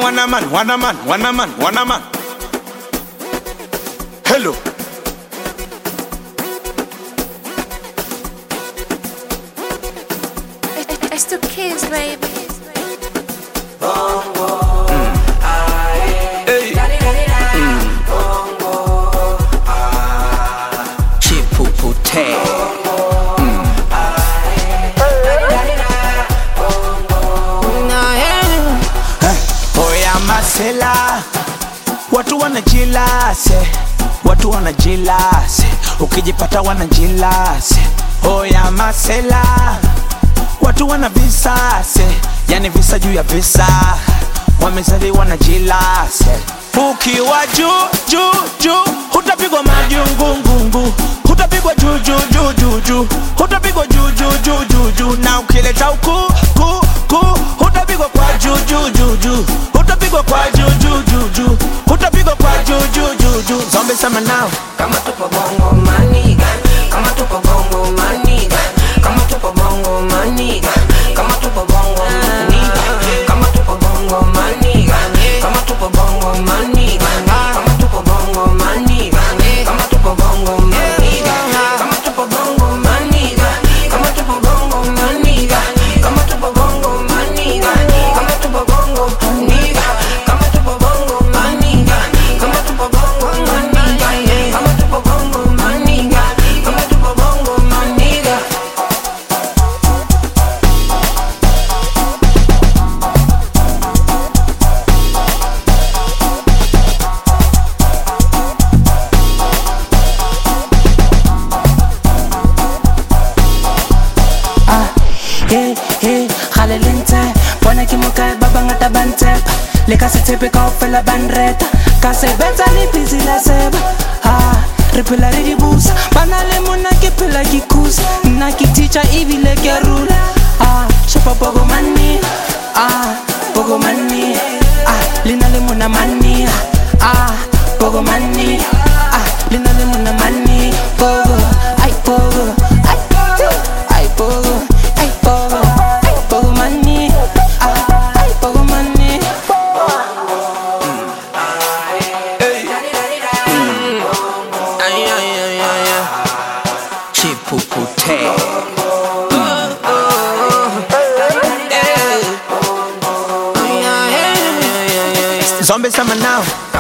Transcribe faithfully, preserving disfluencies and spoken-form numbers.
wanna man, wanna man, wanna man, wanna man. Hello. It's the kids, baby. Bongo, aye. Hey. Mm. Bongo, ah. Chipupute. Oya masela, watu wanajilase, watu wanajilase, ukijipata wanajilase. Oya masela, watu wana visase, yani visa juu ya visa, wamezaliwa na jilase. Ukiwa juu juu juu, hutapigwa majungungungu, hutapigwa juu juu juu juu juu, hutapigwa juu juu juu juu juu. Na ukileta uku ku ku, hutapigwa kwa juu juu juu juu, hutapigwa kwa juu juu juu juu, hutapigwa kwa juu juu juu juu. Zombi sema now, kama tupo bongo maniga, kama tupo bongo maniga, kama tupo bongo maniga, kama tupo bongo maniga, kama tupo bongo maniga, kama tupo bongo maniga, kama tupo bongo maniga, kama tupo bongo maniga, kama tupo bongo maniga, kama tupo bongo maniga, kama tupo bongo maniga, kama tupo bongo maniga, kama tupo bongo maniga, kama tupo bongo maniga, kama tupo bongo maniga, kama tupo bongo maniga. Hey, hey, halelente Pone kimuka baba ngata bantep Leka se tepe ka ofela banreta Ka se beta li pisi la seba Ah, ripila ridi busa Banale muna kipila kikusa Na kiticha ibi leke rula Ah, shepa pogo mani Ah, pogo mani Ah, lina le muna mani Ah, pogo mani Ah, lina le muna mani Pogo, ay pogo Ay, ay pogo Ay pogo, ay pogo mani Ah, ay pogo mani ay ay ay ay ay. Chipupute. Zombie summer now.